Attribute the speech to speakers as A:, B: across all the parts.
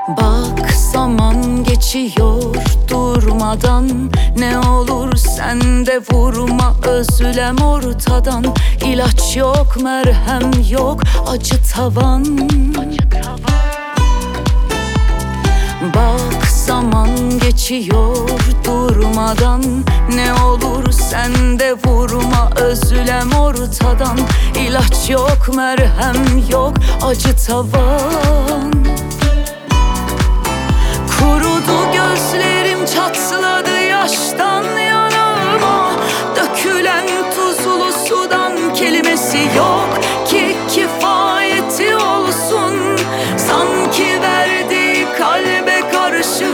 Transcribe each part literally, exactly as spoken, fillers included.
A: Bak zaman geçiyor durmadan, ne olur sen de vurma özlem ortadan. İlaç yok, merhem yok, acı tavan. Bak zaman geçiyor durmadan, ne olur sen de vurma özlem ortadan. İlaç yok, merhem yok, acı tavan. Kurudu gözlerim, çatladı yaştan yanağıma. Dökülen tuzlu sudan kelimesi yok ki kifayeti olsun. Sanki verdiği kalbe karşı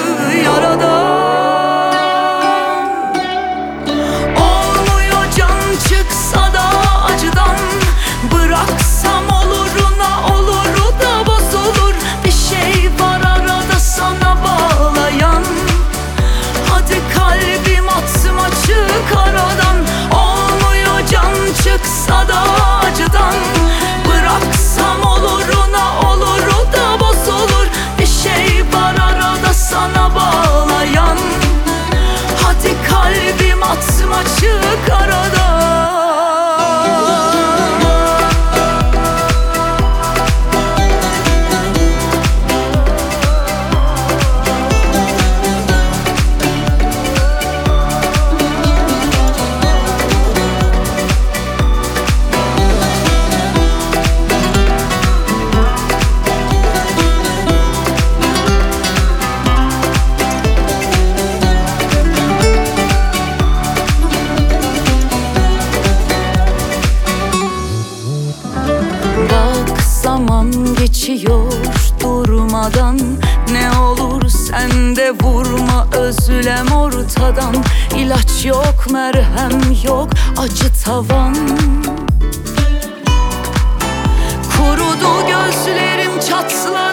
A: yaradan. Olmuyor can çıksa da acıdan, bıraksam oluruna oluru da bozulur. Bir şey var arada sana bağlayan, hadi kalbim atsım açık aradan. Olmuyor can çıksa da acıdan, bıraksam oluruna oluru da bozulur. Bir şey var arada sana bağlayan, hadi kalbim atsım açık aradan. Zaman geçiyor durmadan, ne olur sen de vurma özlem ortadan. İlaç yok, merhem yok, acı tavan. Kurudu gözlerim, çatladı